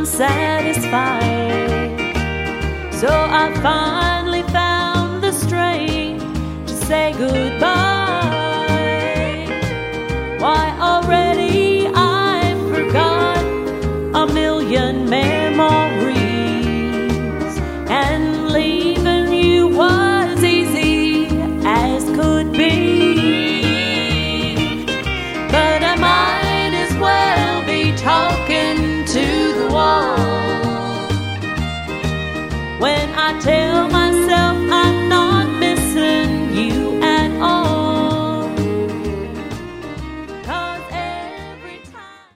unsatisfied. So I finally found the strength to say goodbye. Why, already I forgot a million memories, and leaving you was easy as could be. But I might as well be talking to the wall when I tell my